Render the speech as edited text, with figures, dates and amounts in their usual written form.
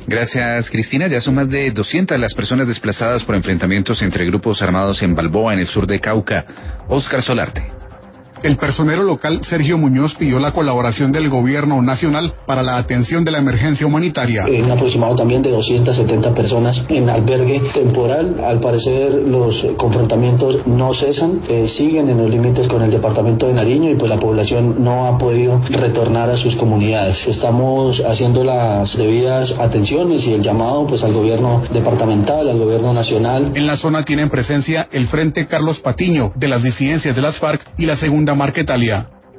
Gracias, Cristina. Ya son más de 200 las personas desplazadas por enfrentamientos entre grupos armados en Balboa, en el sur de Cauca. Óscar Solarte. El personero local Sergio Muñoz pidió la colaboración del gobierno nacional para la atención de la emergencia humanitaria. Un aproximado también de 270 personas en albergue temporal. Al parecer los confrontamientos no cesan, siguen en los límites con el departamento de Nariño y pues la población no ha podido retornar a sus comunidades. Estamos haciendo las debidas atenciones y el llamado pues al gobierno departamental, al gobierno nacional. En la zona tienen presencia el Frente Carlos Patiño de las disidencias de las FARC y la Segunda Marquetalia.